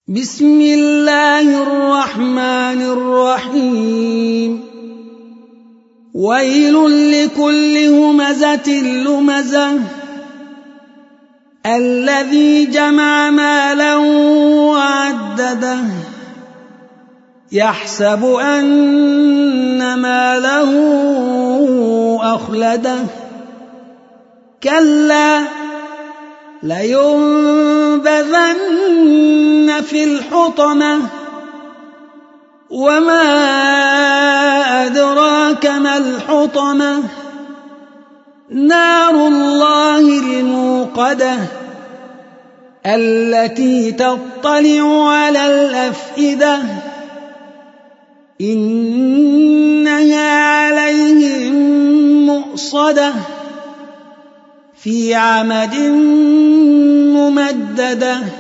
بسم الله الرحمن الرحيم ويل لكل همزة لمزة الذي جمع مالا وعدده يحسب أن ماله أخلده كلا لينبذن في الحطمة وما أدراك ما الحطمة نار الله الموقدة التي تطلع على الأفئدة إنها عليهم مؤصدة في عمد ممددة